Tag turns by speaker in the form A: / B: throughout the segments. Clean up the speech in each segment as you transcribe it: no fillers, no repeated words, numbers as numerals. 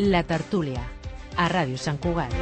A: La Tertúlia, a Ràdio Sant Cugat.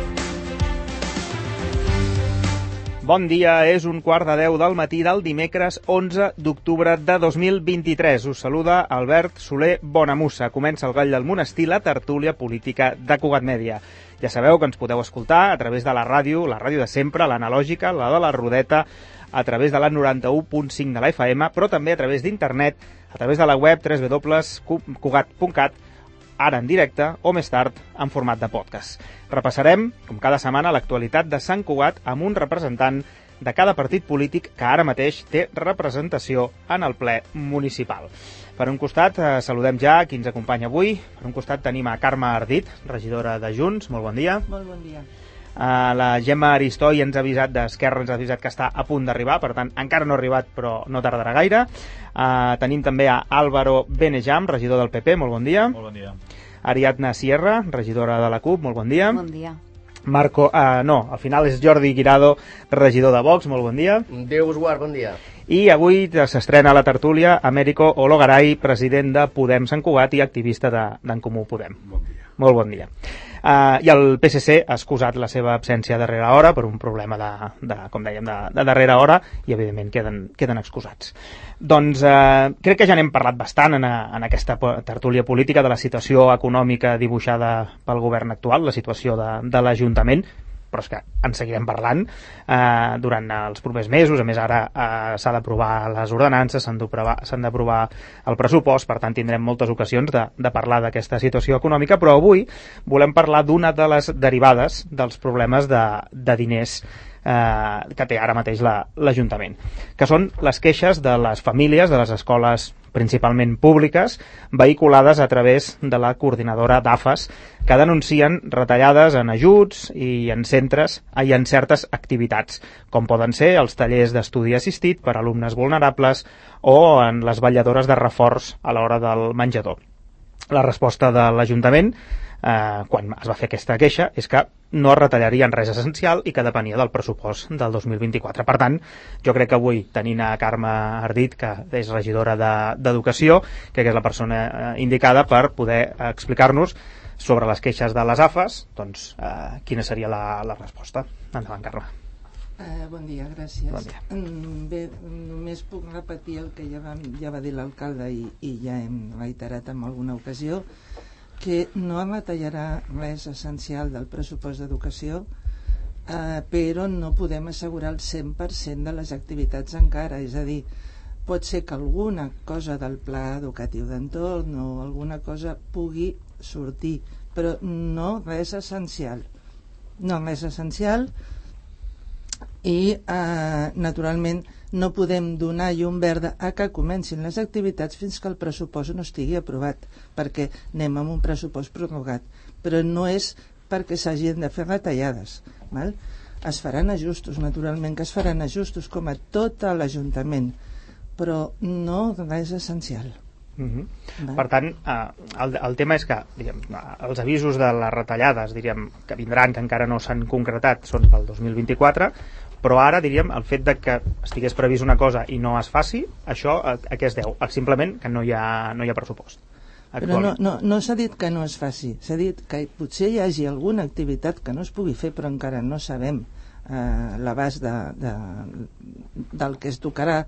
B: Bon dia, és 9:15 del matí del dimecres 11 d'octubre de 2023. Us saluda Albert Soler Bonamussa. Comença el Gall del Monestir, la tertúlia política de Cugat Mèdia. Ja sabeu que ens podeu escoltar a través de la ràdio de sempre, l'analògica, la de la Rodeta, a través de la 91.5 de la FM, però també a través d'internet, a través de la web www.cugat.cat, ara en directe o més tard en format de podcast. Repassarem, com cada setmana, l'actualitat de Sant Cugat amb un representant de cada partit polític que ara mateix té representació en el ple municipal. Per un costat, saludem ja qui ens acompanya avui. Per un costat tenim a Carme Ardit, regidora de Junts. Molt bon dia.
C: Molt bon dia.
B: La Gemma Aristoi ens ha avisat d'Esquerra, ens ha avisat que està a punt d'arribar, per tant, encara no ha arribat, però no tardarà gaire. Tenim també a Álvaro Benejam, regidor del PP. Molt bon dia.
D: Molt bon dia.
B: Ariadna Sierra, regidora de la CUP. Molt bon dia.
E: Bon dia.
B: Al final és Jordi Guirado, regidor de Vox. Molt bon dia.
F: Déu us guard, bon dia.
B: I avui s'estrena a la tertúlia Américo Ologaray, president de Podem Sant Cugat i activista d'en Comú Podem.
D: Bon dia.
B: Molt bon dia. I el PSC ha excusat la seva absència a darrera hora per un problema com dèiem, de darrera hora i, evidentment, queden excusats. Doncs crec que ja n'hem parlat bastant en aquesta tertúlia política de la situació econòmica dibuixada pel govern actual, la situació de l'Ajuntament, però és que en seguirem parlant durant els propers mesos. A més, ara s'ha d'aprovar les ordenances, s'han d'aprovar el pressupost, per tant tindrem moltes ocasions de parlar d'aquesta situació econòmica, però avui volem parlar d'una de les derivades dels problemes de diners que té ara mateix l'Ajuntament, que són les queixes de les famílies, de les escoles principalment públiques, vehiculades a través de la coordinadora d'AFAS, que denuncien retallades en ajuts i en centres i en certes activitats, com poden ser els tallers d'estudi assistit per a alumnes vulnerables o en les vetlladores de reforç a l'hora del menjador. La resposta de l'Ajuntament, quan es va fer aquesta queixa, és que no es retallarien res essencial i que depenia del pressupost del 2024. Per tant, jo crec que avui, tenint a Carme Ardit, que és regidora d'Educació, crec que és la persona indicada per poder explicar-nos sobre les queixes de les AFAS, doncs quina seria la resposta. Endavant, Carme.
C: Bon dia, gràcies.
B: Bon dia.
C: Bé, només puc repetir el que ja va dir l'alcalde i ja hem reiterat en alguna ocasió, que no retallarà res essencial del pressupost d'educació, però no podem assegurar el 100% de les activitats encara. És a dir, pot ser que alguna cosa del pla educatiu d'entorn o alguna cosa pugui sortir, però no res essencial. No res essencial i, naturalment, no podem donar llum verda a que comencin les activitats fins que el pressupost no estigui aprovat, perquè anem amb un pressupost prorrogat, però no és perquè s'hagin de fer retallades, val? Es faran ajustos, naturalment que es faran ajustos, com a tot l'Ajuntament, però no res essencial.
B: Per tant, el tema és que, diguem, els avisos de les retallades, diríem, que vindran, que encara no s'han concretat, són pel 2024, però ara, diríem, el fet de que estigués previst una cosa i no es faci, això a què es deu? Simplement que no hi ha pressupost.
C: Però no s'ha dit que no es faci, s'ha dit que potser hi hagi alguna activitat que no es pugui fer, però encara no sabem l'abast del que es tocarà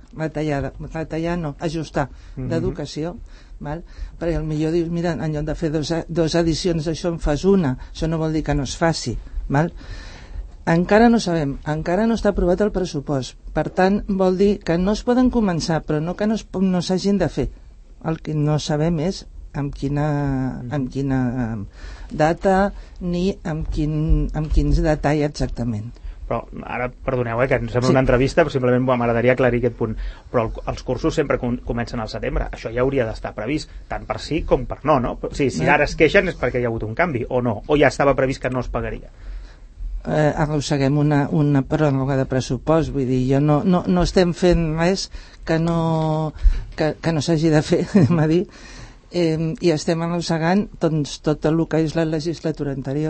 C: ajustar d'educació, val? Perquè potser dius, mira, en lloc de fer dos edicions d'això en fas una, això no vol dir que no es faci, val? Encara no sabem, encara no està aprovat el pressupost, per tant vol dir que no es poden començar, però no que no s'hagin de fer. El que no sabem és amb quina data ni amb quins detalls exactament.
B: Però ara, perdoneu, que ens sembla una entrevista, però simplement m'agradaria aclarir aquest punt. Però els cursos sempre comencen al setembre. Això ja hauria d'estar previst, tant per sí com per no, no? Si ara es queixen és perquè hi ha hagut un canvi, o no? O ja estava previst que no es pagaria?
C: Arrosseguem una pròrroga de pressupost, vull dir, no estem fent res que no s'hagi de fer, m'ha dit, i estem arrossegant doncs, tot el que és la legislatura anterior.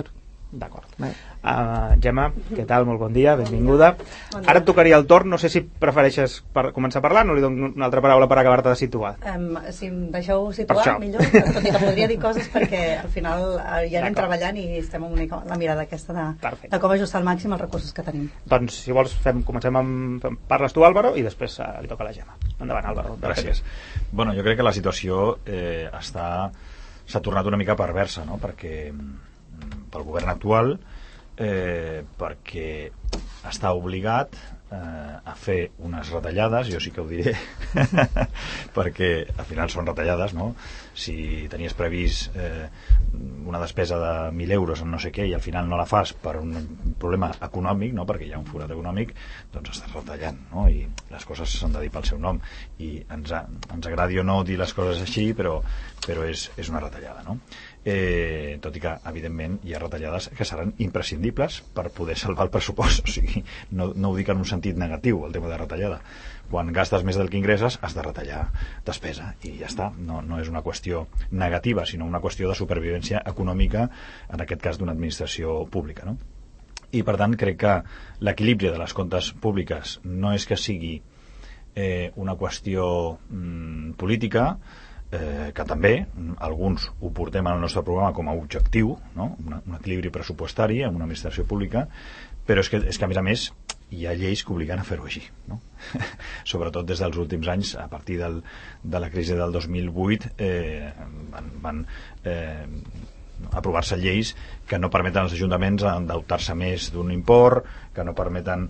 B: D'acord.
C: Bé.
B: Gemma, què tal? Molt bon dia, benvinguda.
D: Bon dia.
B: Ara et tocaria el torn, no sé si prefereixes començar a parlar o li dono una altra paraula per acabar-te de situar.
D: Si em deixeu situar
B: això.
D: millor, tot i que podria dir coses perquè al final ja anem
B: D'acord.
D: treballant i estem una mica la mirada aquesta
B: Perfecte.
D: de com ajustar al màxim els recursos que tenim.
B: Doncs, si vols, comencem amb... Parles tu, Álvaro, i després li toca a la Gemma. Endavant, Álvaro.
E: Gràcies. Bueno, jo crec que la situació s'ha tornat una mica perversa, no? Perquè pel govern actual, perquè està obligat a fer unes retallades, jo sí que ho diré, perquè al final són retallades, no? Si tenies previst una despesa de 1.000 euros en no sé què i al final no la fas per un problema econòmic, no? Perquè hi ha un forat econòmic, doncs estàs retallant, no? I les coses s'han de dir pel seu nom, i ens agradi o no dir les coses així, però és una retallada, no? Tot i que evidentment hi ha retallades que seran imprescindibles per poder salvar el pressupost, o sigui, no ho dic en un sentit negatiu el tema de retallada. Quan gastes més del que ingresses has de retallar despesa i ja està, no és una qüestió negativa, sinó una qüestió de supervivència econòmica, en aquest cas d'una administració pública, no? I per tant crec que l'equilibri de les comptes públiques no és que sigui una qüestió política, que també alguns ho portem al nostre programa com a objectiu, no? Un equilibri pressupostari en una administració pública, però és que a més hi ha lleis que obliguen a fer-ho així, no? Sobretot des dels últims anys, a partir de la crisi del 2008 van aprovar-se lleis que no permeten als ajuntaments endeutar-se més d'un import, que no permeten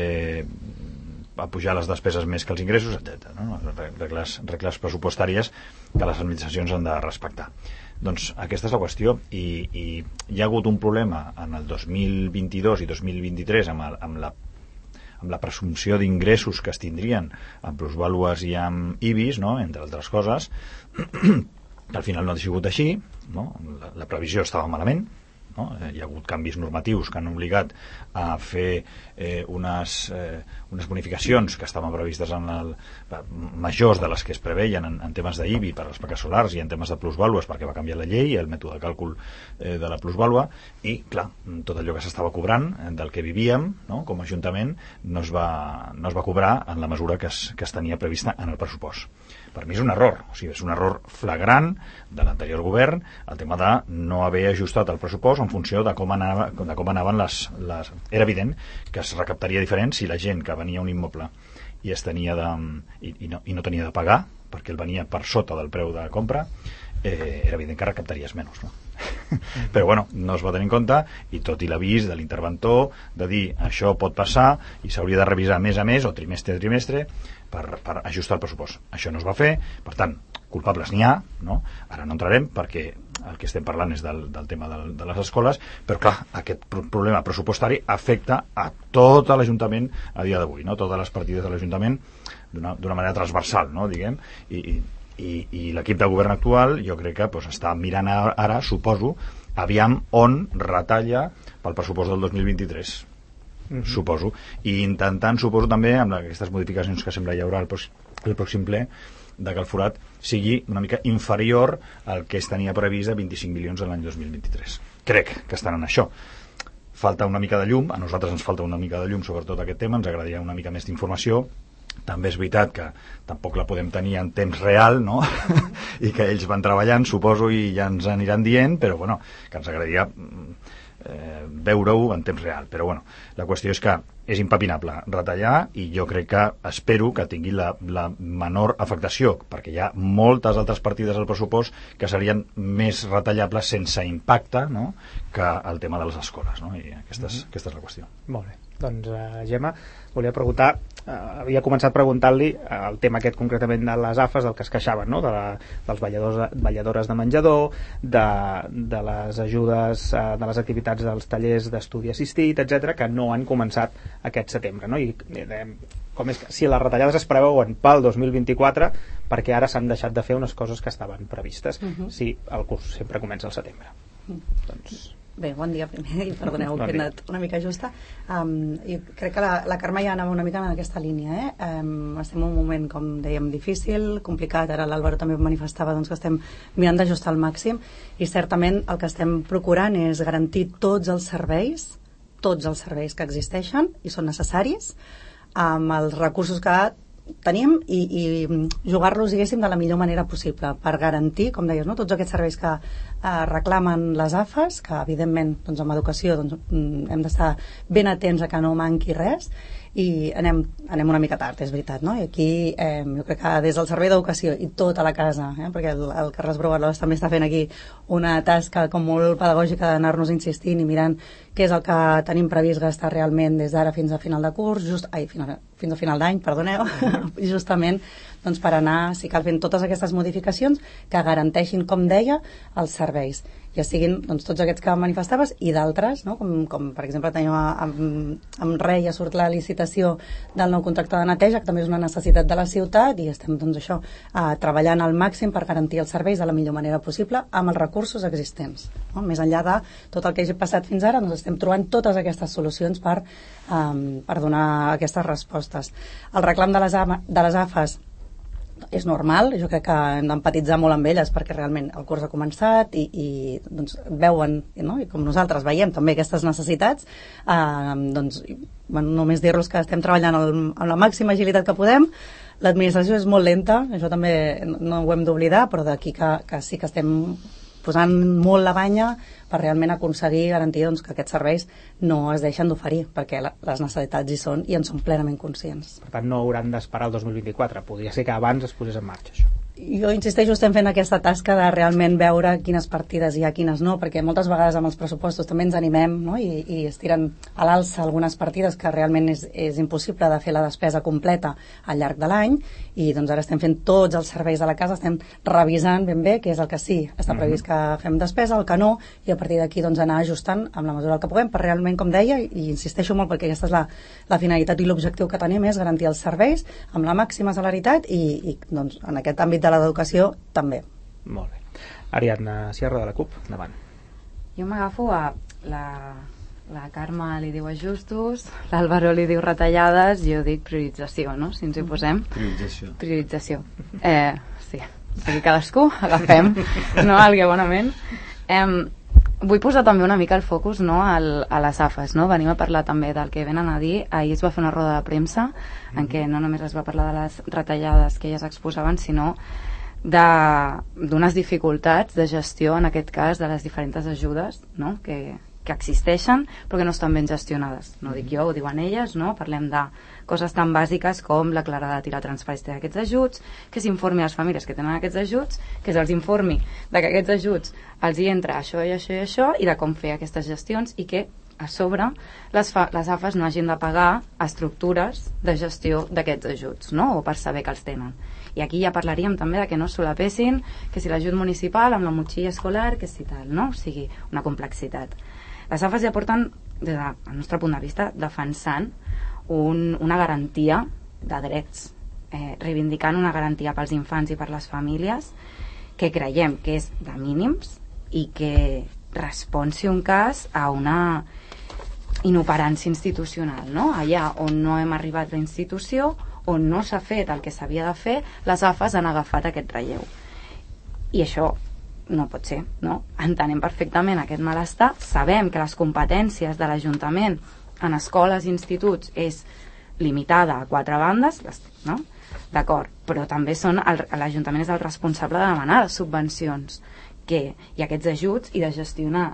E: a pujar les despeses més que els ingressos, etc. No? Regles pressupostàries que les administracions han de respectar. Doncs aquesta és la qüestió, i hi ha hagut un problema en el 2022 i 2023 amb la presumpció d'ingressos que es tindrien amb plusvàlues i amb IBIs, no? Entre altres coses, que al final no ha sigut així, no? La previsió estava malament, no? Hi ha hagut canvis normatius que han obligat a fer unes bonificacions que estaven previstes majors de les que es preveien en temes d'IBI per les plaques solars i en temes de plusvàlues, perquè va canviar la llei, el mètode de càlcul de la plusvàlua, i clar, tot allò que s'estava cobrant del que vivíem, no? Com a Ajuntament no es va cobrar en la mesura que es tenia prevista en el pressupost. Per mi és un error, o sigui, és un error flagrant de l'anterior govern, el tema de no haver ajustat el pressupost en funció de com anaven les... Era evident que es recaptaria diferent si la gent que venia a un immoble i es tenia i no tenia de pagar, perquè el venia per sota del preu de compra, era evident que recaptaries menys, no? Però bueno, no es va tenir en compte, i tot i l'avís de l'interventor de dir això pot passar i s'hauria de revisar mes a mes o trimestre a trimestre per ajustar el pressupost. Això no es va fer, per tant, culpables n'hi ha, no? Ara no entrarem perquè el que estem parlant és del tema de les escoles, però clar, aquest problema pressupostari afecta a tot l'Ajuntament a dia d'avui, no? Totes les partides de l'Ajuntament d'una manera transversal, no? Diguem, i l'equip de govern actual jo crec que està mirant ara, suposo, aviam on retalla pel pressupost del 2023, suposo, i intentant, suposo també, amb aquestes modificacions que sembla hi haurà el pròxim ple, que el forat sigui una mica inferior al que es tenia previst de 25 milions l'any 2023. Crec que estan en això. Falta una mica de llum, a nosaltres ens falta una mica de llum sobre tot aquest tema, ens agradaria una mica més d'informació. També és veritat que tampoc la podem tenir en temps real, no? I que ells van treballant, suposo, i ja ens aniran dient, però bueno, que ens agradaria veure-ho en temps real. Però bueno, la qüestió és que és impepinable retallar, i jo crec que espero que tingui la menor afectació, perquè hi ha moltes altres partides al pressupost que serien més retallables sense impacte, no?, que el tema de les escoles, no? I aquesta és la qüestió.
B: Molt bé. Doncs, Gemma, volia preguntar, havia començat preguntant-li el tema aquest concretament de les AFAs, del que es queixaven, no? Dels balladores de menjador, de les ajudes, de les activitats dels tallers d'estudi assistit, etc, que no han començat aquest setembre, no? I com és que, si les retallades es preveuen pel 2024, perquè ara s'han deixat de fer unes coses que estaven previstes, si el curs sempre comença al setembre. Doncs
D: Bé, bon dia primer, i perdoneu que he anat una mica justa. I crec que la Carme ja anava una mica en aquesta línia. Estem en un moment, com dèiem, difícil, complicat. Ara l'Àlvaro també manifestava que estem mirant d'ajustar al màxim, i certament el que estem procurant és garantir tots els serveis que existeixen i són necessaris, amb els recursos que tenim i jugar-los, diguéssim, de la millor manera possible per garantir, com deies, tots aquests serveis que reclamen les AFAs, que evidentment amb educació hem d'estar ben atents a que no manqui res, i anem una mica tard, és veritat, no? I aquí jo crec que des del servei d'educació i tota la casa, perquè el Carles Brovalós també està fent aquí una tasca com molt pedagògica d'anar-nos insistint i mirant què és el que tenim previst gastar realment des d'ara fins a final de curs, fins a final d'any, perdoneu, justament per anar, si cal, fent totes aquestes modificacions que garanteixin, com deia, els serveis, ja siguin tots aquests que manifestaves i d'altres, no? com per exemple tenim amb RE ja surt la licitació del nou contracte de neteja, que també és una necessitat de la ciutat, i estem treballant al màxim per garantir els serveis de la millor manera possible amb els recursos existents, no? Més enllà de tot el que he passat fins ara, estem trobant totes aquestes solucions per donar aquestes respostes. El reclam de les AFAs és normal, jo crec que hem d'empatitzar molt amb elles perquè realment el curs ha començat i veuen, no? I com nosaltres veiem també aquestes necessitats, només dir-los que estem treballant amb la màxima agilitat que podem. L'administració és molt lenta, això també no ho hem d'oblidar, però d'aquí que sí que estem posant molt la banya per realment aconseguir garantir que aquests serveis no es deixen d'oferir, perquè les necessitats hi són i en som plenament conscients.
B: Per tant, no hauran d'esperar el 2024, podria ser que abans es posés en marxa això.
D: Jo insisteixo, estem fent aquesta tasca de realment veure quines partides hi ha, quines no, perquè moltes vegades amb els pressupostos també ens animem, no? I es tiren a l'alça algunes partides que realment és impossible de fer la despesa completa al llarg de l'any, i ara estem fent tots els serveis de la casa, estem revisant ben bé què és el que sí està previst que fem despesa, el que no, i a partir d'aquí anar ajustant amb la mesura que puguem, per realment, com deia, i insisteixo molt perquè aquesta és la finalitat i l'objectiu que tenim, és garantir els serveis amb la màxima celeritat i en aquest àmbit de l'educació també.
B: Molt bé. Ariadna Sierra, de la CUP, endavant.
F: Jo m'agafo a la Carme li diu ajustos, l'Àlvaro li diu retallades, jo dic priorització, no? Si ens hi posem. Priorització. Sí. Aquí cadascú agafem, no? El que bonament. Vull posar també una mica el focus, no, a les AFAs, no? Venim a parlar també del que venen a dir. Ahir es va fer una roda de premsa en què no només es va parlar de les retallades que elles exposaven, sinó d'unes dificultats de gestió, en aquest cas, de les diferents ajudes, no? que existeixen però que no estan ben gestionades. No ho dic jo, ho diuen elles, no? Parlem de coses tan bàsiques com la claredat i la transparència d'aquests ajuts, que s'informi a les famílies que tenen aquests ajuts, que se'ls informi de que aquests ajuts els hi entra això i això i això, i de com fer aquestes gestions, i que a sobre les AFAs no hagin de pagar estructures de gestió d'aquests ajuts, no? O per saber que els tenen. I aquí ja parlaríem també de que no solapessin, que si l'ajut municipal amb la motxilla escolar, que si tal, no? O sigui, una complexitat. Les AFAs ja porten, des del nostre punt de vista, defensant una garantia de drets, reivindicant una garantia pels infants i per les famílies que creiem que és de mínims i que respon, si un cas, a una inoperància institucional, no? Allà on no hem arribat la institució, on no s'ha fet el que s'havia de fer, les AFAs han agafat aquest relleu. I això no pot ser, no? Entenem perfectament aquest malestar, sabem que les competències de l'Ajuntament en escoles i instituts és limitada a 4 bandes, no? D'acord, però també l'Ajuntament és el responsable de demanar les subvencions i aquests ajuts i de gestionar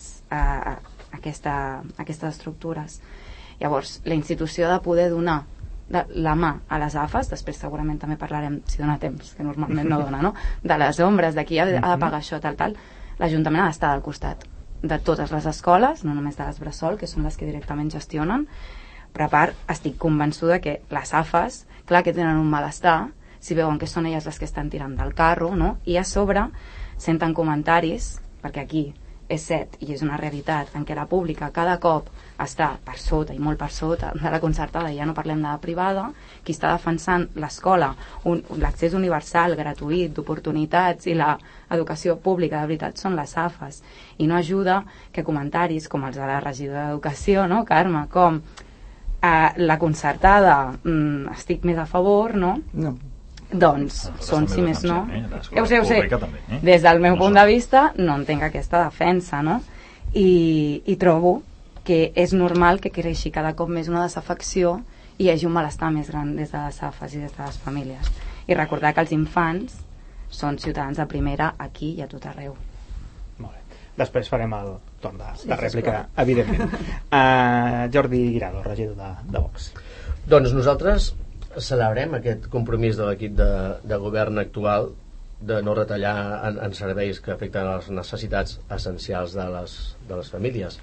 F: aquestes estructures. Llavors, la institució ha de poder donar la mà a les AFAs, després segurament també parlarem, si dona temps, que normalment no dona, no? De les ombres, de qui ha de pagar això, tal. L'Ajuntament ha d'estar al costat de totes les escoles, no només de les Bressol, que són les que directament gestionen, però a part estic convençuda que les AFAs, clar que tenen un malestar, si veuen que són elles les que estan tirant del carro, no? I a sobre senten comentaris, perquè aquí és cert, i és una realitat, en què la pública cada cop està per sota, i molt per sota, de la concertada, ja no parlem de la privada, qui està defensant l'escola, l'accés universal, gratuït, d'oportunitats, i l'educació pública de veritat són les AFAs. I no ajuda que comentaris com els de la regidora d'Educació, no, Carme, com la concertada estic més a favor, no?
C: No.
F: Doncs són, si més no, ho sé,
E: també,
F: des del meu punt de vista no entenc aquesta defensa, no? I trobo que és normal que creixi cada cop més una desafecció i hi hagi un malestar més gran des de les AFAs i des de les famílies, i recordar que els infants són ciutadans de primera aquí i a tot arreu.
B: Molt bé. Després farem el torn de rèplica, evidentment. Jordi Guirado, regidor de Vox.
G: Doncs nosaltres celebrem aquest compromís de l'equip de govern actual de no retallar en serveis que afecten les necessitats essencials de les famílies,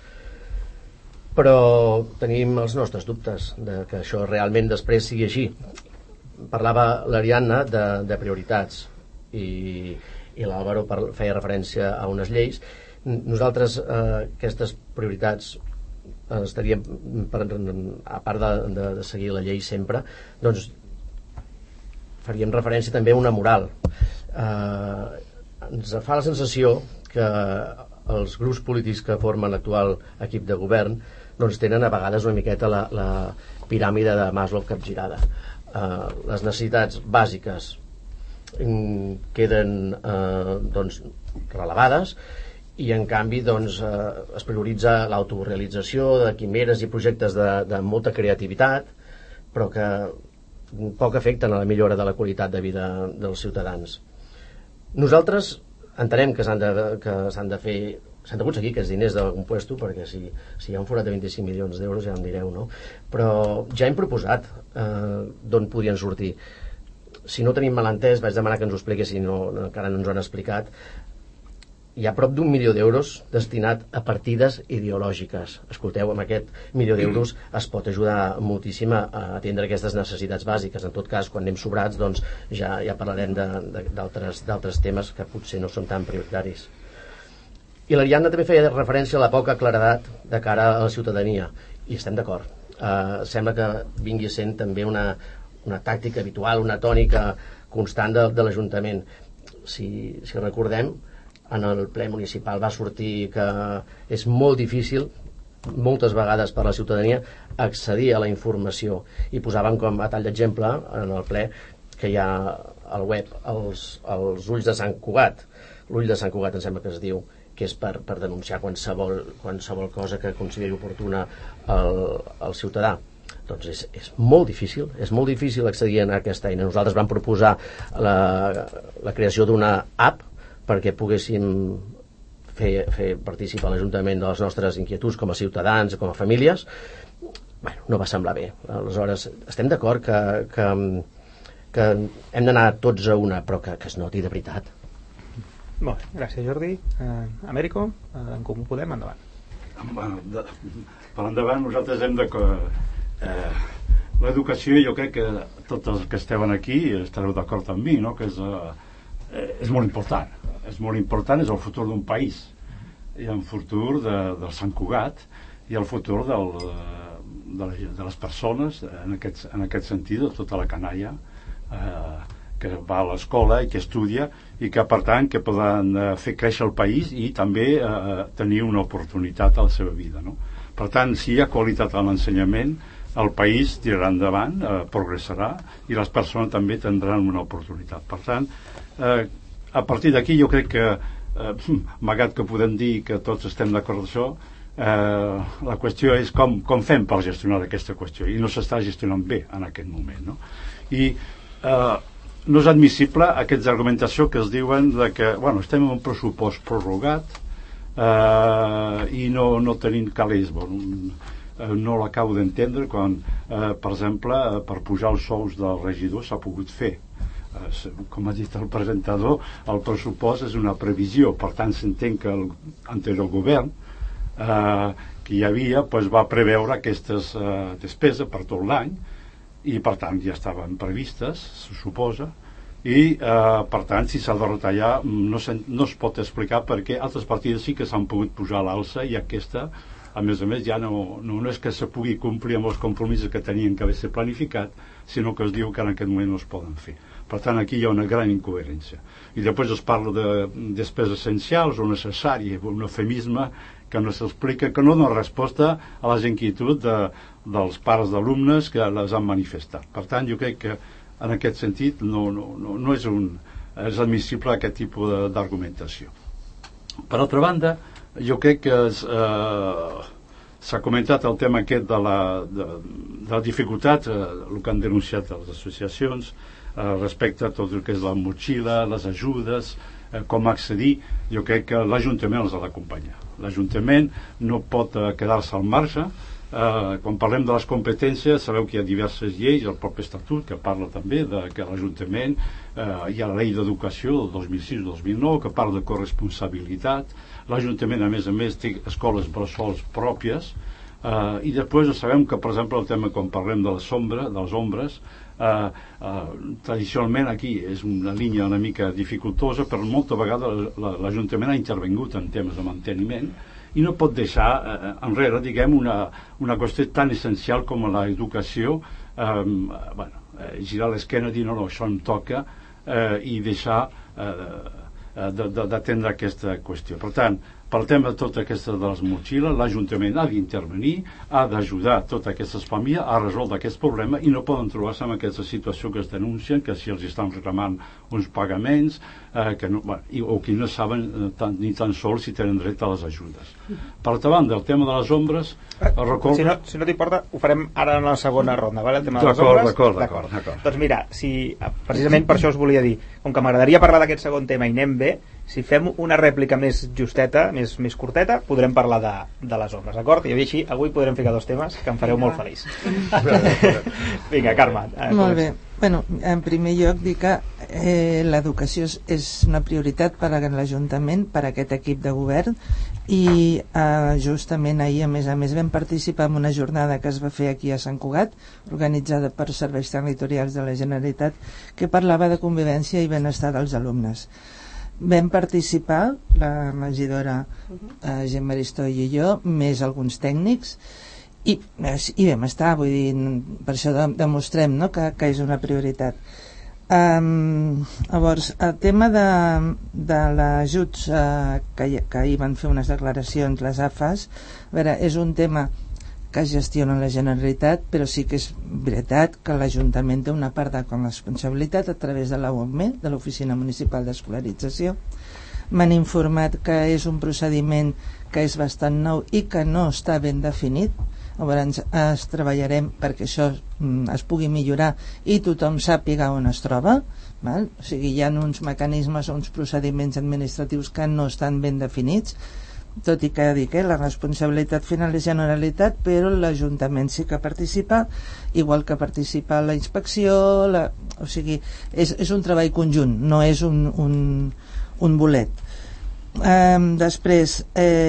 G: però tenim els nostres dubtes de que això realment després sigui així. Parlava l'Ariadna de prioritats i l'Àlvaro feia referència a unes lleis. Nosaltres aquestes prioritats estaríem, a part de seguir la llei sempre, doncs faríem referència també a una moral. Ens fa la sensació que els grups polítics que formen l'actual equip de govern doncs tenen a vegades una miqueta la piràmide de Maslow capgirada. Les necessitats bàsiques queden doncs relevades, i en canvi doncs, es prioritza l'autorealització de quimeres i projectes de molta creativitat, però que poc afecten a la millora de la qualitat de vida dels ciutadans. Nosaltres entenem que s'han d'aconseguir aquests diners d'algun puesto, perquè si hi ha un forat de 25 milions d'euros ja em direu, no? Però ja hem proposat d'on podien sortir. Si no tenim malentès, vaig demanar que ens ho expliquessin, encara no ens ho han explicat. Hi ha prop d'1 milió d'euros destinat a partides ideològiques. Escolteu, amb aquest milió d'euros es pot ajudar moltíssim a atendre aquestes necessitats bàsiques. En tot cas, quan anem sobrats, doncs ja parlarem d'altres temes que potser no són tan prioritaris. I l'Ariadna també feia referència a la poca claredat de cara a la ciutadania, i estem d'acord. Sembla que vingui sent també una tàctica habitual, una tònica constant de l'Ajuntament. Si recordem, en el ple municipal va sortir que és molt difícil moltes vegades per a la ciutadania accedir a la informació, i posaven com a tall d'exemple en el ple que hi ha al web els ulls de Sant Cugat, l'ull de Sant Cugat em sembla que es diu, que és per denunciar qualsevol cosa que consideri oportuna el ciutadà. Doncs és molt difícil accedir a aquesta eina. Nosaltres vam proposar la creació d'una app perquè poguéssim fer participar l'Ajuntament de les nostres inquietuds com a ciutadans, com a famílies. Bueno, no va semblar bé. Aleshores, estem d'acord que hem d'anar tots a una, però que es noti de veritat.
B: Molt bé, gràcies Jordi. Amèrico, en Comú Podem, endavant.
H: Bueno, per endavant nosaltres hem de... l'educació, jo crec que tots els que esteu aquí estareu d'acord amb mi, no? Que és molt important. És molt important, és el futur d'un país, i el futur del Sant Cugat, i el futur de les persones, en aquest sentit, de tota la canalla que va a l'escola i que estudia, i que per tant que poden fer créixer el país i també tenir una oportunitat a la seva vida, no? Per tant, si hi ha qualitat en l'ensenyament, el país tirarà endavant, progressarà, i les persones també tindran una oportunitat. Per tant, a partir d'aquí jo crec que, malgrat que podem dir que tots estem d'acord amb això, la qüestió és com fem per gestionar aquesta qüestió, i no s'està gestionant bé en aquest moment, no? I no és admissible aquesta argumentació que es diuen de que, bueno, estem en un pressupost prorrogat i no tenim calés. No l'acabo d'entendre quan, per exemple, per pujar els sous dels regidors s'ha pogut fer. Com ha dit el presentador, el pressupost és una previsió, per tant s'entén que l'anterior govern que hi havia va preveure aquestes despeses per tot l'any, i per tant ja estaven previstes, se suposa, i per tant, si s'ha de retallar no es pot explicar perquè altres partides sí que s'han pogut pujar a l'alça i aquesta, a més ja no és que se pugui complir amb els compromisos que tenien que haver ser planificat, sinó que es diu que en aquest moment no es poden fer. Per tant, aquí hi ha una gran incoherència. I després es parla de despeses essencials o necessàries, un eufemisme que no s'explica, que no dona resposta a les inquietuds dels pares d'alumnes que les han manifestat. Per tant, jo crec que en aquest sentit no és admissible aquest tipus d'argumentació. Per altra banda, jo crec que s'ha comentat el tema aquest de la dificultat, el que han denunciat les associacions respecte a tot el que és la motxilla, les ajudes, com accedir. Jo crec que l'Ajuntament els ha d'acompanyar. L'Ajuntament no pot quedar-se al marge. Quan parlem de les competències, sabeu que hi ha diverses lleis, el propi estatut que parla també que l'Ajuntament, hi ha la llei d'educació del 2006-2009 que parla de corresponsabilitat. L'Ajuntament a més té escoles bressols pròpies, i després sabem que, per exemple, el tema quan parlem de les ombres, tradicionalment aquí és una línia una mica dificultosa, però molta vegada l'Ajuntament ha intervingut en temes de manteniment i no pot deixar enrere, diguem, una qüestió tan essencial com l'educació, girar l'esquena i dir no, això em toca, i deixar d'atendre aquesta qüestió. Per tant, pel tema de tota aquesta de les motxilles, l'Ajuntament ha d'intervenir, ha d'ajudar totes aquestes famílies a resoldre aquest problema i no poden trobar-se en aquesta situació que es denuncien, que si els estan reclamant uns pagaments o que no saben ni tan sols si tenen dret a les ajudes. Per altra banda, el tema de les ombres...
B: Si no t'importa, ho farem ara en la segona ronda, ¿vale? El tema de les ombres.
H: D'acord.
B: Doncs mira, precisament per això us volia dir, com que m'agradaria parlar d'aquest segon tema i anem bé, si fem una rèplica més justeta, més curteta, podrem parlar de les ombres, d'acord? I així avui podrem ficar dos temes que em fareu molt feliç. Vinga, Carme.
C: Molt bé. Bueno, en primer lloc dir que l'educació és una prioritat per a l'Ajuntament, per a aquest equip de govern, i justament ahir, a més vam participar en una jornada que es va fer aquí a Sant Cugat, organitzada per Serveis Territorials de la Generalitat, que parlava de convivència i benestar dels alumnes. Vam participar, la regidora Gemma Aristoi i jo, més alguns tècnics, i vam estar, vull dir, per això demostrem, no?, que és una prioritat. Llavors, el tema de l'ajuts, que ahir van fer unes declaracions les AFAs, a veure, és un tema que es gestiona la Generalitat, però sí que és veritat que l'Ajuntament té una part de responsabilitat a través de la UOME, de l'Oficina Municipal d'Escolarització. M'han informat que és un procediment que és bastant nou i que no està ben definit. Llavors treballarem perquè això es pugui millorar i tothom sàpiga on es troba, val? O sigui, hi ha uns mecanismes, uns procediments administratius que no estan ben definits, tot i que dic, la responsabilitat final és Generalitat, però l'Ajuntament sí que participa, igual que participa la inspecció, o sigui, és un treball conjunt, no és un bolet. Després,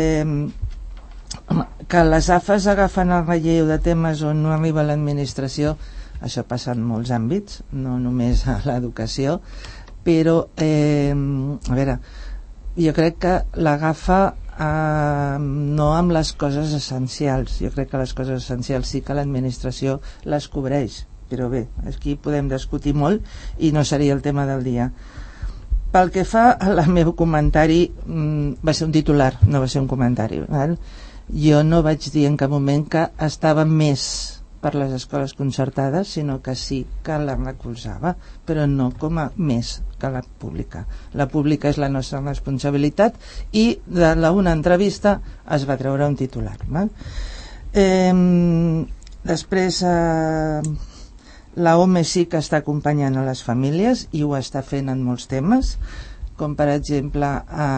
C: que les AFAs agafen el relleu de temes on no arriba l'administració, això passa en molts àmbits, no només a l'educació, però a veure, jo crec que l'agafa no amb les coses essencials. Jo crec que les coses essencials sí que l'administració les cobreix, però bé, aquí podem discutir molt i no seria el tema del dia. Pel que fa al meu comentari, va ser un titular, no va ser un comentari, val? Jo no vaig dir en cap moment que estava més per les escoles concertades, sinó que sí que la recolzava, però no com a més que la pública. La pública és la nostra responsabilitat i de una entrevista es va treure un titular. Després la OME sí que està acompanyant a les famílies i ho està fent en molts temes, com per exemple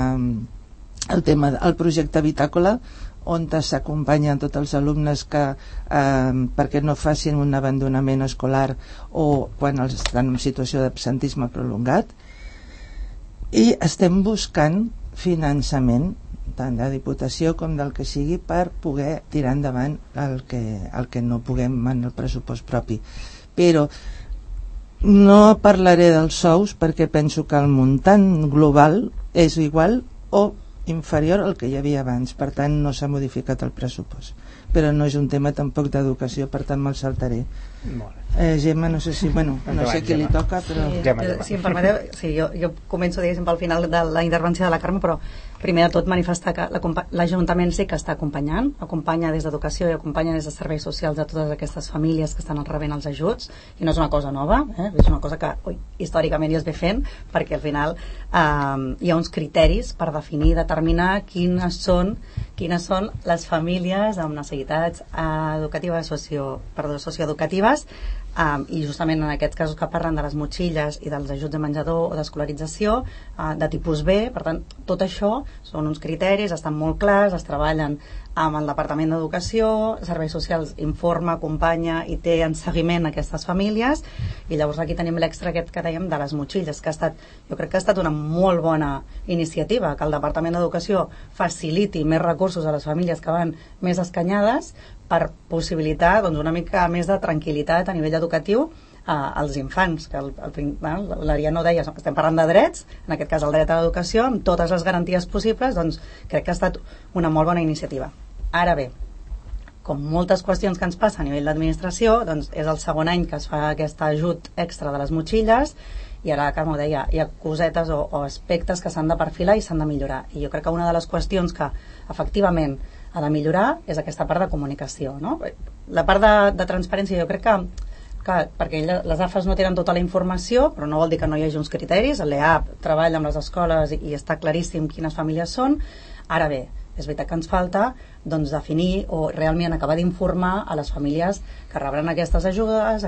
C: el projecte Bitàcola, on s'acompanyen tots els alumnes perquè no facin un abandonament escolar o quan estan en situació d'absentisme prolongat, i estem buscant finançament tant de Diputació com del que sigui per poder tirar endavant el que no puguem en el pressupost propi. Però No parlaré dels sous perquè penso que el muntant global és igual o inferior al que hi havia abans, per tant no s'ha modificat el pressupost, però no és un tema tampoc d'educació, per tant me'l saltaré. Gemma, no sé si, bueno, no sé qui li toca, però...
D: Si em permeteu, sí, jo començo, diguéssim, pel final de la intervenció de la Carme, però primer de tot manifestar que l'Ajuntament sí que està acompanya des d'Educació i acompanya des de Serveis Socials a totes aquestes famílies que estan rebent els ajuts, i no és una cosa nova, és una cosa que històricament ja es ve fent, perquè al final hi ha uns criteris per definir, determinar quines són les famílies amb necessitats educatives, socioeducatives, i justament en aquests casos que parlen de les motxilles i dels ajuts de menjador o d'escolarització de tipus B. Per tant, tot això són uns criteris, estan molt clars, es treballen amb el Departament d'Educació, Serveis Socials informa, acompanya i té en seguiment aquestes famílies, i llavors aquí tenim l'extra aquest que dèiem de les motxilles, que jo crec que ha estat una molt bona iniciativa, que el Departament d'Educació faciliti més recursos a les famílies que van més escanyades per possibilitar una mica més de tranquil·litat a nivell educatiu als infants, que l'Ariadna ho deia, estem parlant de drets, en aquest cas el dret a l'educació, amb totes les garanties possibles, doncs crec que ha estat una molt bona iniciativa. Ara bé, com moltes qüestions que ens passa a nivell d'administració, doncs és el segon any que es fa aquest ajut extra de les motxilles, i ara, com ho deia, hi ha cosetes o aspectes que s'han de perfilar i s'han de millorar, i jo crec que una de les qüestions que efectivament ha de millorar és aquesta part de comunicació, no? La part de transparència, jo crec que perquè les AFAs no tenen tota la informació, però no vol dir que no hi hagi uns criteris. L'EAP treballa amb les escoles i està claríssim quines famílies són. Ara bé, és veritat que ens falta definir o realment acabar d'informar a les famílies que rebran aquestes ajudes,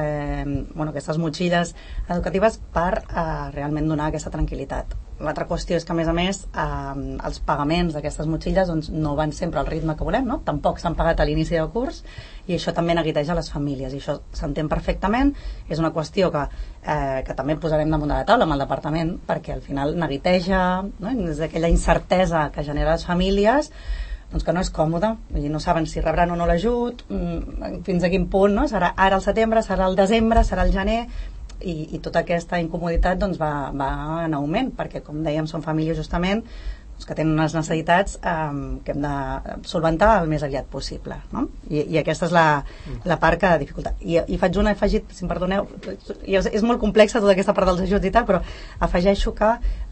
D: aquestes motxilles educatives, per realment donar aquesta tranquil·litat. L'altra qüestió és que, a més, els pagaments d'aquestes motxilles no van sempre al ritme que volem, no? Tampoc s'han pagat a l'inici del curs, i això també neguiteja les famílies, i això s'entén perfectament. És una qüestió que també posarem damunt de la taula amb el departament, perquè al final neguiteja, no? És aquella incertesa que genera les famílies, doncs que no és còmode, no saben si rebran o no l'ajut, fins a quin punt, no? Serà ara al setembre, serà al desembre, serà al gener, i tota aquesta incomoditat va en augment, perquè, com dèiem, són famílies justament que tenen unes necessitats que hem de solventar el més aviat possible, no? I aquesta és la part que dificulta. I faig un afegit, si em perdoneu, és molt complexa tota aquesta part dels ajuts i tal, però afegeixo que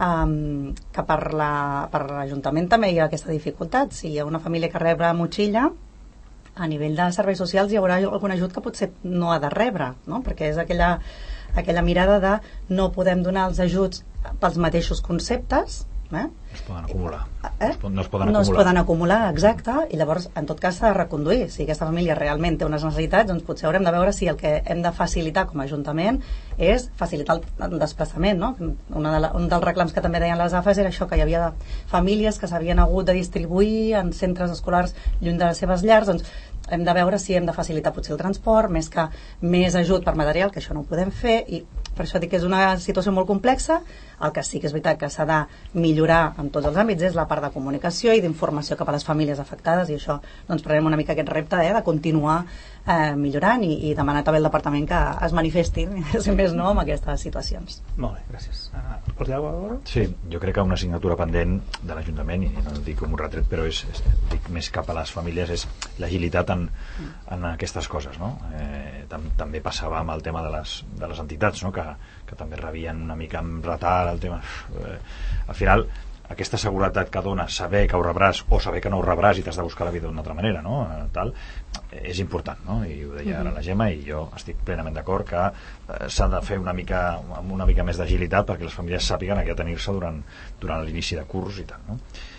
D: per l'Ajuntament també hi ha aquesta dificultat. Si hi ha una família que rebre motxilla, a nivell de serveis socials hi haurà algun ajut que potser no ha de rebre, no? Perquè és aquella mirada de no podem donar els ajuts pels mateixos conceptes,
E: no es poden acumular.
D: No es poden acumular, exacte, i llavors en tot cas s'ha de reconduir. Si aquesta família realment té unes necessitats, doncs potser haurem de veure si el que hem de facilitar com a Ajuntament és facilitar el desplaçament, no? Un dels reclams que també deien les AFAs era això, que hi havia famílies que s'havien hagut de distribuir en centres escolars lluny de les seves llars. Doncs hem de veure si hem de facilitar potser el transport, més ajut per material, que això no ho podem fer, i per això dic que és una situació molt complexa. El que sí que és veritat que s'ha de millorar en tots els àmbits és la part de comunicació i d'informació cap a les famílies afectades, i això doncs prenem una mica aquest repte de continuar millorant i demanar també al departament que es manifesti, si més no, amb aquestes situacions.
B: Molt bé, gràcies. Vols dir alguna cosa?
E: Sí, jo crec que una assignatura pendent de l'Ajuntament, i no dic com un retret, però dic més cap a les famílies, és l'agilitat en aquestes coses, no? També passava amb el tema de les entitats, no? Que també rebien una mica amb retard el tema. Al final, aquesta seguretat que dona saber que ho rebràs o saber que no ho rebràs i t'has de buscar la vida d'una altra manera, no? És important, no? I ho deia ara la Gemma, i jo estic plenament d'acord que s'ha de fer amb una mica més d'agilitat perquè les famílies sàpiguen a què atenir-se durant l'inici de curs i tal, no?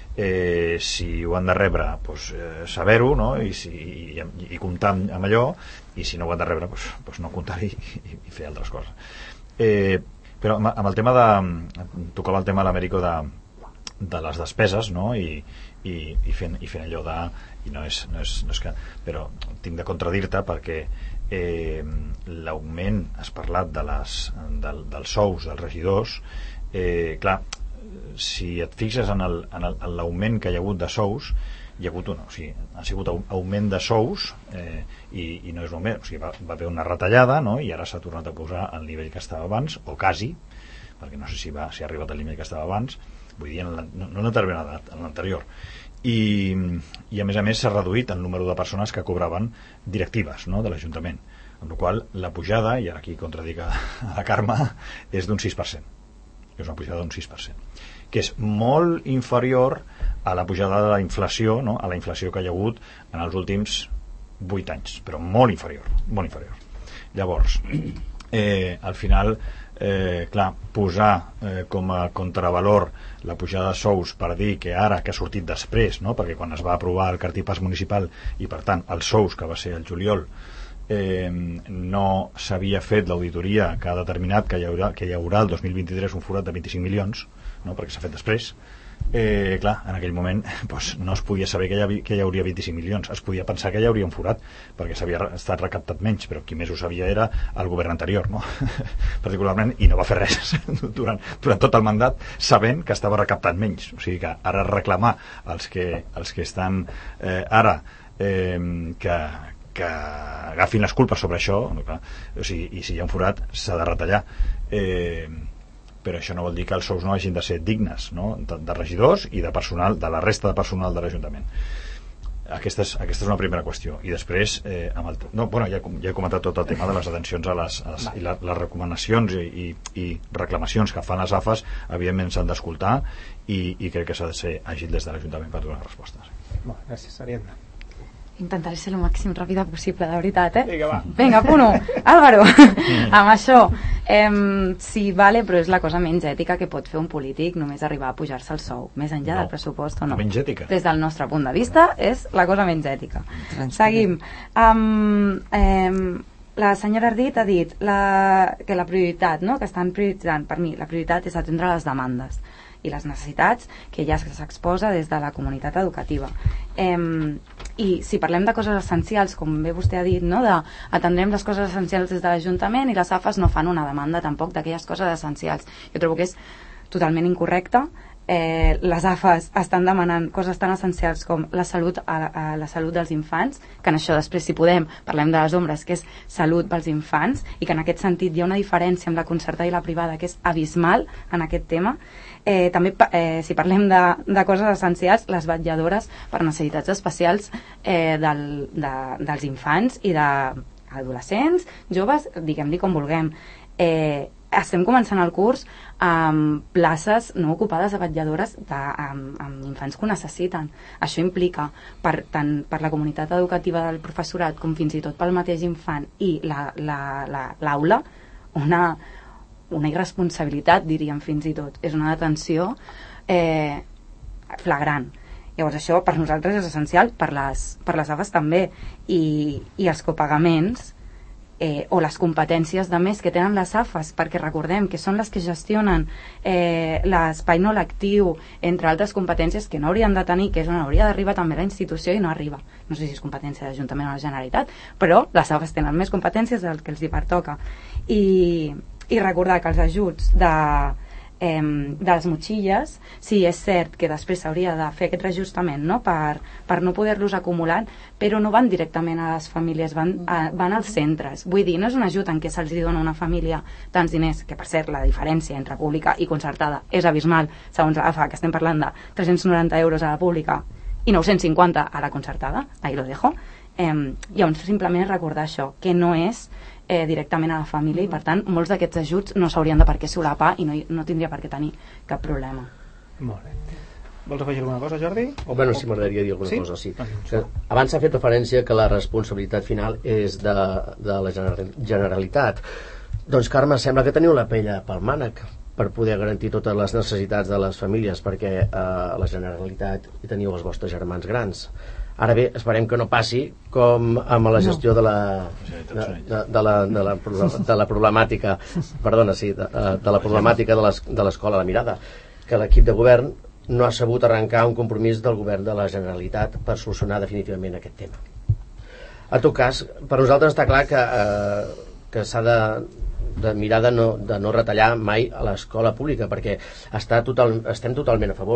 E: Si ho han de rebre, doncs, saber-ho, no? I comptar amb allò, i si no ho han de rebre, doncs no comptar i fer altres coses. Però amb el tema tocava el tema a l'Amèrico de les despeses, no? I fent allò i no és que, però tinc de contradir-te perquè l'augment, has parlat dels sous dels regidors, clar, si et fixes en l'augment que hi ha hagut de sous, hi ha hagut ha sigut augment de sous i no és només, va haver una retallada, no? I ara s'ha tornat a posar al nivell que estava abans, o quasi, perquè no sé si ha arribat al nivell que estava abans, vull dir, no en determinada, en l'anterior. I a més s'ha reduït el número de persones que cobraven directives, no?, de l'Ajuntament, amb la qual la pujada, i ara aquí contradic a la Carme, és d'un 6%, és una pujada d'un 6%, que és molt inferior a la pujada de la inflació, no?, a la inflació que hi ha hagut en els últims 8 anys, però molt inferior, molt inferior. Llavors, al final, clar, posar com a contravalor la pujada de sous per dir que ara que ha sortit després, no?, perquè quan es va aprovar el cartipàs municipal i per tant els sous que va ser el juliol no s'havia fet l'auditoria que ha determinat que hi haurà el 2023 un forat de 25 milions, no?, perquè s'ha fet després. Clar, en aquell moment no es podia saber que hi hauria 25 milions, es podia pensar que hi hauria un forat perquè s'havia estat recaptat menys, però qui més ho sabia era el govern anterior, no? Particularment, i no va fer res durant tot el mandat, sabent que estava recaptant menys. O sigui que ara reclamar els que estan ara que agafin les culpes sobre això, clar, o sigui, i si hi ha un forat s'ha de retallar, però això no vol dir que els sous no hagin de ser dignes, no?, de regidors i de personal, de la resta de personal de l'Ajuntament. Aquesta és una primera qüestió. I després ja he comentat tot el tema de les atencions i les recomanacions i reclamacions que fan les AFAs, evidentment s'han d'escoltar i crec que s'ha de ser àgil des de l'Ajuntament per donar respostes.
B: Molt gràcies, Ariadna.
F: Intentaré ser el màxim ràpida possible, de veritat,
B: Vinga, va.
F: Vinga, punt 1. Álvaro, amb això, sí, vale, però és la cosa menys ètica que pot fer un polític només arribar a pujar-se el sou, més enllà del pressupost o no.
E: Menys ètica.
F: Des del nostre punt de vista, és la cosa menys ètica. Seguim. La senyora Ardit ha dit que la prioritat, no?, que estan prioritzant, per mi, la prioritat és atendre les demandes i les necessitats que ja s'exposa des de la comunitat educativa. I si parlem de coses essencials, com bé vostè ha dit, no?, atendrem les coses essencials des de l'Ajuntament i les AFAs no fan una demanda tampoc d'aquelles coses essencials. Jo trobo que és totalment incorrecte. Les AFAs estan demanant coses tan essencials com la salut la salut dels infants, que en això després, si podem, parlem de les ombres, que és salut pels infants, i que en aquest sentit hi ha una diferència amb la concertada i la privada que és abismal en aquest tema. També, si parlem de coses essencials, les vetlladores per necessitats especials dels infants i d'adolescents, joves, diguem-li com vulguem. Estem començant el curs amb places no ocupades de vetlladores amb infants que ho necessiten. Això implica, tant per la comunitat educativa del professorat com fins i tot pel mateix infant i l'aula, una irresponsabilitat, diríem fins i tot. És una detenció flagrant. Llavors això per nosaltres és essencial, per les AFAs també, i els copagaments o les competències de més que tenen les AFAs, perquè recordem que són les que gestionen l'espai no lectiu, entre altres competències que no haurien de tenir, que és on hauria d'arribar també la institució i no arriba. No sé si és competència de l'Ajuntament o de la Generalitat, però les AFAs tenen més competències del que els hi pertoca. I recordar que els ajuts de les motxilles, sí, és cert que després s'hauria de fer aquest reajustament, no?, per no poder-los acumular, però no van directament a les famílies, van als centres. Vull dir, no és un ajut en què se'ls dona a una família tants diners, que per cert la diferència entre pública i concertada és abismal, segons l'AFA, que estem parlant de 390 euros a la pública i 950 a la concertada, ahí lo dejo. Llavors simplement recordar això, que no és directament a la família, i per tant molts d'aquests ajuts no s'haurien de per què solapar i no tindria per què tenir cap problema.
B: Molt bé. Vols afegir alguna cosa, Jordi?
G: Bueno, sí, m'agradaria dir alguna cosa, sí. Abans s'ha fet referència que la responsabilitat final és de la Generalitat. Doncs, Carme, sembla que teniu la pella pel mànec per poder garantir totes les necessitats de les famílies, perquè a la Generalitat hi teniu els vostres germans grans. Ara bé, esperem que no passi com amb la gestió de la problemàtica, perdona, sí, de la problemàtica de l'escola La Mirada, que l'equip de govern no ha sabut arrencar un compromís del govern de la Generalitat per solucionar definitivament aquest tema. En tot cas, per nosaltres està clar que s'ha de mirar de no retallar mai a l'escola pública, perquè estem totalment a favor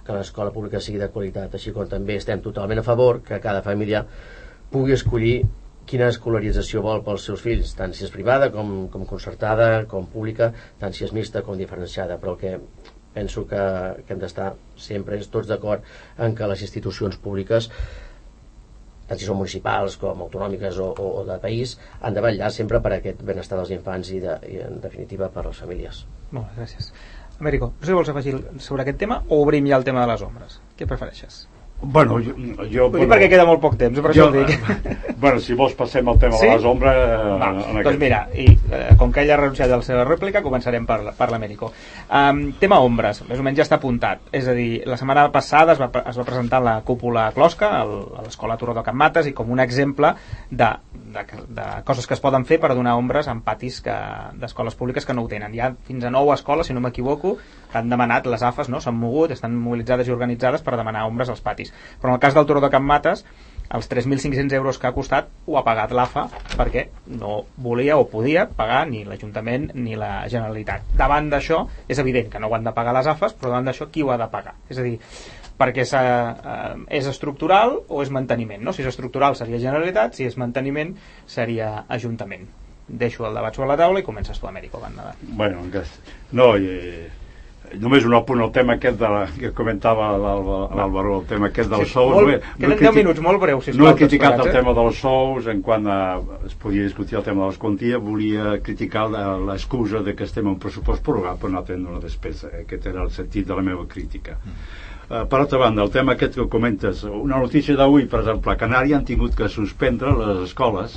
G: que l'escola pública sigui de qualitat, així com també estem totalment a favor que cada família pugui escollir quina escolarització vol pels seus fills, tant si és privada com concertada, com pública, tant si és mixta com diferenciada, però el que penso que hem d'estar sempre tots d'acord en que les institucions públiques, tant si són municipals com autonòmiques o de país, han de vetllar sempre per aquest benestar dels infants i en definitiva per les famílies.
B: Molt bé, gràcies. Américo, no sé si vols afegir sobre aquest tema o obrim ja el tema de les ombres. Què prefereixes?
H: Bueno, jo
B: perquè queda molt poc temps, per això ho dic.
H: Bueno, si vols passem al tema de les ombres...
B: Doncs mira, com que ell ha renunciat a la seva rèplica, començarem per l'Américo. Tema ombres, més o menys ja està apuntat. És a dir, la setmana passada es va presentar la cúpula Closca a l'escola Turó de Can Mates i com un exemple de coses que es poden fer per donar ombres en patis d'escoles públiques que no ho tenen. Hi ha fins a 9 escoles, si no m'equivoco, que han demanat, les AFAs s'han mogut, estan mobilitzades i organitzades per demanar ombres als patis. Però en el cas del Turó de Can Mates, els 3.500 euros que ha costat ho ha pagat l'AFA perquè no volia o podia pagar ni l'Ajuntament ni la Generalitat. Davant d'això, és evident que no ho han de pagar les AFAs, però davant d'això qui ho ha de pagar? És a dir, perquè és estructural o és manteniment, no? Si és estructural seria Generalitat, si és manteniment seria Ajuntament. Deixo el debat sobre la taula i comences tu, Américo.
H: Bueno, no, només un apunt al tema aquest que comentava l'Àlvaro, el tema aquest dels sous.
B: Queden 10 minuts, molt breu, sisplau.
H: No he criticat el tema dels sous en quan es podia discutir el tema de les quanties, volia criticar l'excusa que estem en un pressupost prorrogat per no atendre una despesa. Aquest era el sentit de la meva crítica. Per altra banda, el tema aquest que comentes, una notícia d'avui, per exemple, a Canària han tingut que suspendre les escoles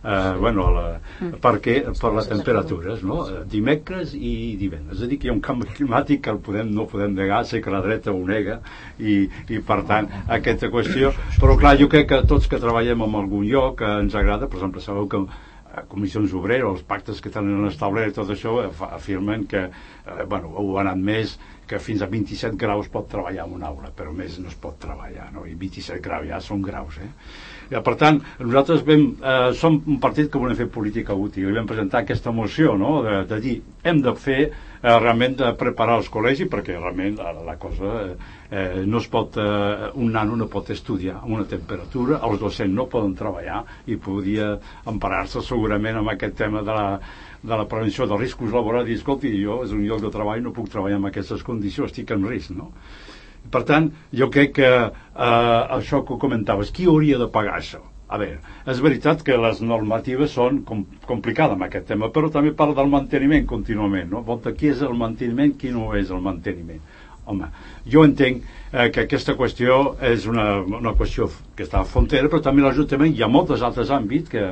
H: perquè per les temperatures, no? Dimecres i divendres. És a dir, que hi ha un canvi climàtic que no podem negar, sé que la dreta ho nega i per tant aquesta qüestió, però clar, jo crec que tots que treballem en algun lloc ens agrada, per exemple, sabeu que comissions obreres, els pactes que tenen establert i tot això afirmen que ho han admès que fins a 27 graus pot treballar en una aula, però més no es pot treballar, no? I 27 graus ja són graus, per tant, nosaltres som un partit que volem fer política útil i vam presentar aquesta moció, no? De dir, hem de fer realment de preparar els col·legis perquè realment la cosa no es pot, un nano no pot estudiar amb una temperatura, els docents no poden treballar i podia emparar-se segurament amb aquest tema de la prevenció dels riscos laborals i escolti, jo és un lloc de treball, no puc treballar en aquestes condicions, estic en risc, no? Per tant, jo crec que això que comentaves, qui hauria de pagar això? A veure, és veritat que les normatives són complicades amb aquest tema, però també parla del manteniment contínuament, no? Volta, qui és el manteniment, qui no és el manteniment? Home, jo entenc que aquesta qüestió és una qüestió que està a frontera, però també l'Ajuntament hi ha molts altres àmbits que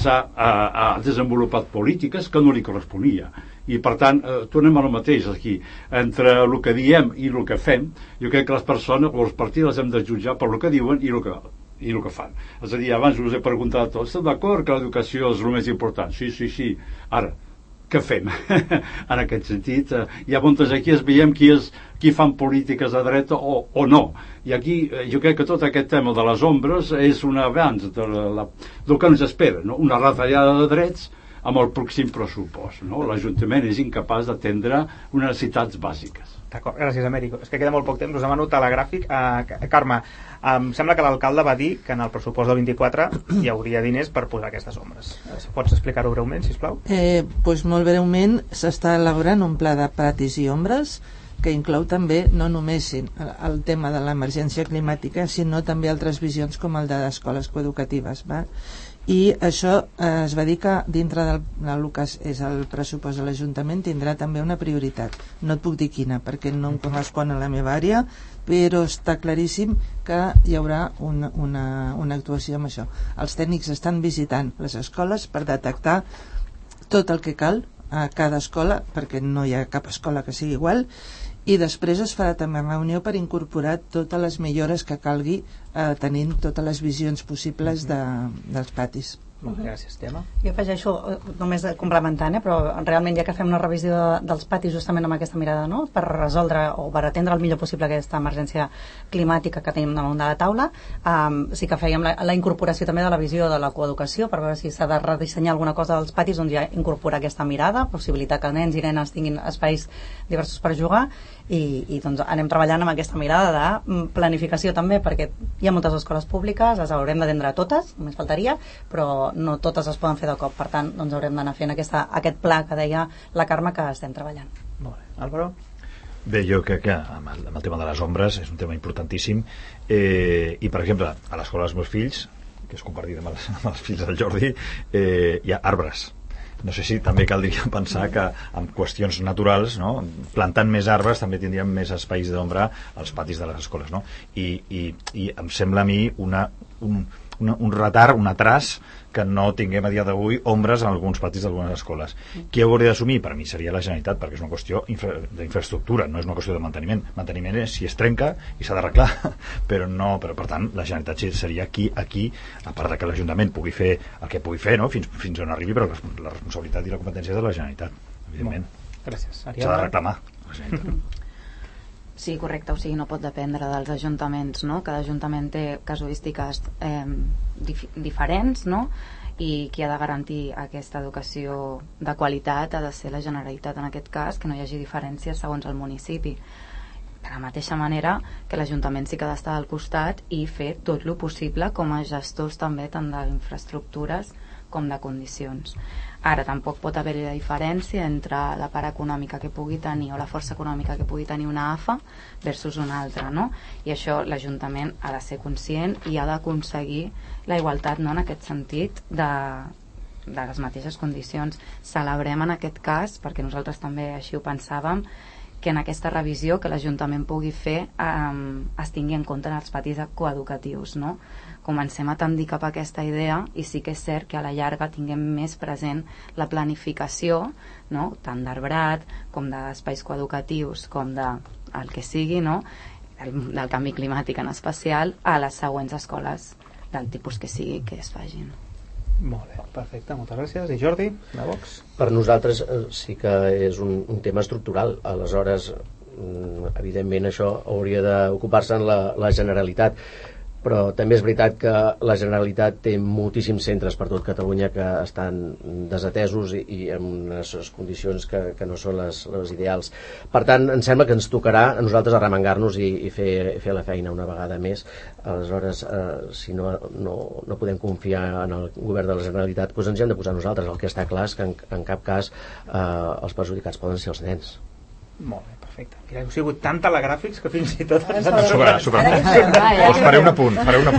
H: s'ha desenvolupat polítiques que no li corresponia. I per tant, tornem a lo mateix aquí. Entre el que diem i el que fem, jo crec que les persones o els partits les hem de jutjar per el que diuen i el que fan. És a dir, abans us he preguntat a tots, esteu d'acord que l'educació és el més important? Sí. Ara, què fem? En aquest sentit, hi ha moltes aquí es veiem qui fan polítiques de dreta o no. I aquí jo crec que tot aquest tema de les ombres és un avanç del que ens espera, no? Una retallada de drets amb el pròxim pressupost, no? L'Ajuntament és incapaç d'atendre unes necessitats bàsiques.
B: D'acord, gràcies, Américo. És que queda molt poc temps, us demano telegràfic. Carme, em sembla que l'alcalde va dir que en el pressupost del 24 hi hauria diners per posar aquestes ombres. Pots explicar-ho breument, sisplau?
C: Doncs molt breument, s'està elaborant un pla de patis i ombres que inclou també no només el tema de l'emergència climàtica, sinó també altres visions com el de escoles coeducatives, va? I això es va dir que dintre del que és el pressupost de l'Ajuntament tindrà també una prioritat. No et puc dir quina perquè no em correspon a la meva àrea, però està claríssim que hi haurà una actuació amb això. Els tècnics estan visitant les escoles per detectar tot el que cal a cada escola, perquè no hi ha cap escola que sigui igual, i després es farà també reunió per incorporar totes les millores que calgui tenint totes les visions possibles dels patis.
B: Gràcies, Gemma.
D: Jo afegeixo, només complementant, però realment ja que fem una revisió dels patis justament amb aquesta mirada, no?, per resoldre o per atendre el millor possible aquesta emergència climàtica que tenim damunt de la taula, sí que fèiem la incorporació també de la visió de la coeducació, per veure si s'ha de redissenyar alguna cosa dels patis, doncs ja incorporar aquesta mirada, possibilitar que nens i nenes tinguin espais diversos per jugar, i doncs anem treballant amb aquesta mirada de planificació també, perquè hi ha moltes escoles públiques, les haurem d'atendre totes, només faltaria, però no totes es poden fer de cop, per tant doncs haurem d'anar fent aquest pla que deia la Carme que estem treballant.
B: Molt bé. Álvaro?
E: Bé, jo crec que amb el tema de les ombres és un tema importantíssim, i per exemple a l'escola dels meus fills, que és compartit amb els fills del Jordi, hi ha arbres. No sé si també caldria pensar que amb qüestions naturals, no?, plantant més arbres també tindríem més espais d'ombra als patis de les escoles, no? I em sembla a mi un retard, un atras que no tinguem a dia d'avui ombres en alguns patis d'algunes escoles. Qui hauria d'assumir? Per mi seria la Generalitat, perquè és una qüestió d'infraestructura, no és una qüestió de manteniment. Manteniment és si es trenca i s'ha d'arreglar, però per tant la Generalitat seria aquí, a part de que l'Ajuntament pugui fer el que pugui fer, no?, fins on arribi, però la responsabilitat i la competència és de la Generalitat, evidentment.
B: Gràcies.
E: S'ha de reclamar la Generalitat.
F: Sí, correcte, o sigui, no pot dependre dels ajuntaments, no? Cada ajuntament té casuístiques diferents, no? I qui ha de garantir aquesta educació de qualitat ha de ser la Generalitat en aquest cas, que no hi hagi diferències segons el municipi. De la mateixa manera que l'Ajuntament sí que ha d'estar al costat i fer tot el possible com a gestors també tant d'infraestructures com de condicions. Ara tampoc pot haver-hi la diferència entre la part econòmica que pugui tenir o la força econòmica que pugui tenir una AFA versus una altra, no? I això l'Ajuntament ha de ser conscient i ha d'aconseguir la igualtat, no?, en aquest sentit de les mateixes condicions. Celebrem en aquest cas, perquè nosaltres també així ho pensàvem, que en aquesta revisió que l'Ajuntament pugui fer es tingui en compte en els patis coeducatius, no? Comencem a tendir cap a aquesta idea i sí que és cert que a la llarga tinguem més present la planificació, no?, tant d'arbrat com d'espais coeducatius com del que sigui, no?, del canvi climàtic en especial, a les següents escoles del tipus que sigui que es facin.
B: Molt bé, perfecte, moltes gràcies. I Jordi, de Vox?
G: Per nosaltres sí que és un tema estructural, aleshores evidentment això hauria d'ocupar-se en la Generalitat, però també és veritat que la Generalitat té moltíssims centres per tot Catalunya que estan desatesos i en unes condicions que no són les ideals. Per tant, em sembla que ens tocarà a nosaltres arremangar-nos i fer la feina una vegada més. Aleshores, si no podem confiar en el govern de la Generalitat, doncs ens hi hem de posar nosaltres. El que està clar és que en cap cas els perjudicats poden ser els nens.
B: Molt bé, perfecte. Mira, heu sigut tan telegràfics que fins i tot...
E: Faré un apunt.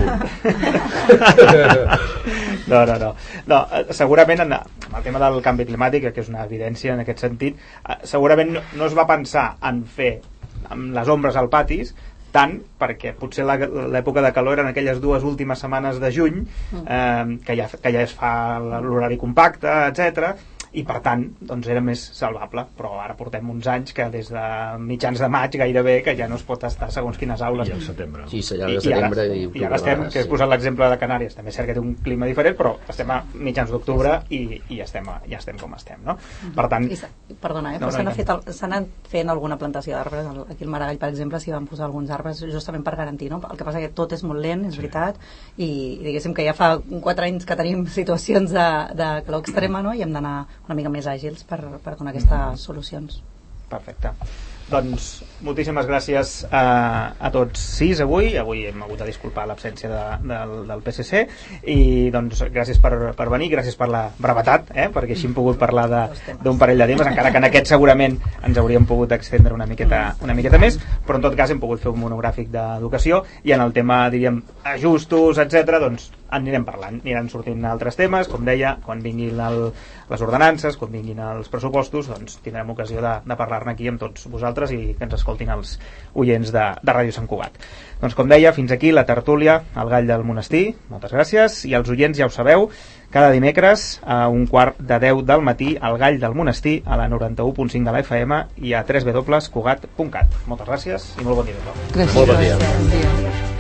B: No, segurament en el tema del canvi climàtic, que és una evidència en aquest sentit, segurament no es va pensar en fer amb les ombres al patis, tant perquè potser l'època de calor eren aquelles 2 últimes setmanes de juny, que ja es fa l'horari compacte, etc., i per tant doncs era més salvable, però ara portem uns anys que des de mitjans de maig gairebé que ja no es pot estar segons quines aules.
E: I al setembre.
G: Sí, s'allarga setembre
B: i ara estem, que he posat l'exemple de Canàries, també és cert que té un clima diferent, però estem a mitjans d'octubre i ja estem com estem, no? Per tant...
D: Perdona, però s'ha anat fent alguna plantació d'arbres. Aquí al Maragall, per exemple, s'hi van posar alguns arbres justament per garantir, no? El que passa que tot és molt lent, és veritat, i diguéssim que ja fa 4 anys que tenim situacions de calor extrema, no? I hem d'anar una mica més àgils per donar aquestes solucions.
B: Perfecte. Doncs moltíssimes gràcies a tots 6 avui hem hagut de disculpar l'absència del PSC i doncs gràcies per venir, gràcies per la brevetat, perquè així hem pogut parlar d'un parell de temes, encara que en aquest segurament ens hauríem pogut extendre una miqueta més, però en tot cas hem pogut fer un monogràfic d'educació i en el tema, diríem, ajustos, etc., doncs anirem parlant, aniran sortint altres temes, com deia, quan vinguin les ordenances, quan vinguin els pressupostos, doncs tindrem ocasió de parlar-ne aquí amb tots vosaltres i que ens escoltin els oients de Ràdio Sant Cugat. Doncs com deia, fins aquí la tertúlia al Gall del Monestir, moltes gràcies, i els oients ja ho sabeu, cada dimecres a 1:15 del matí al Gall del Monestir a la 91.5 de la FM i a www.cugat.cat. Moltes gràcies i molt bon dia a tothom.
G: Molt bon dia.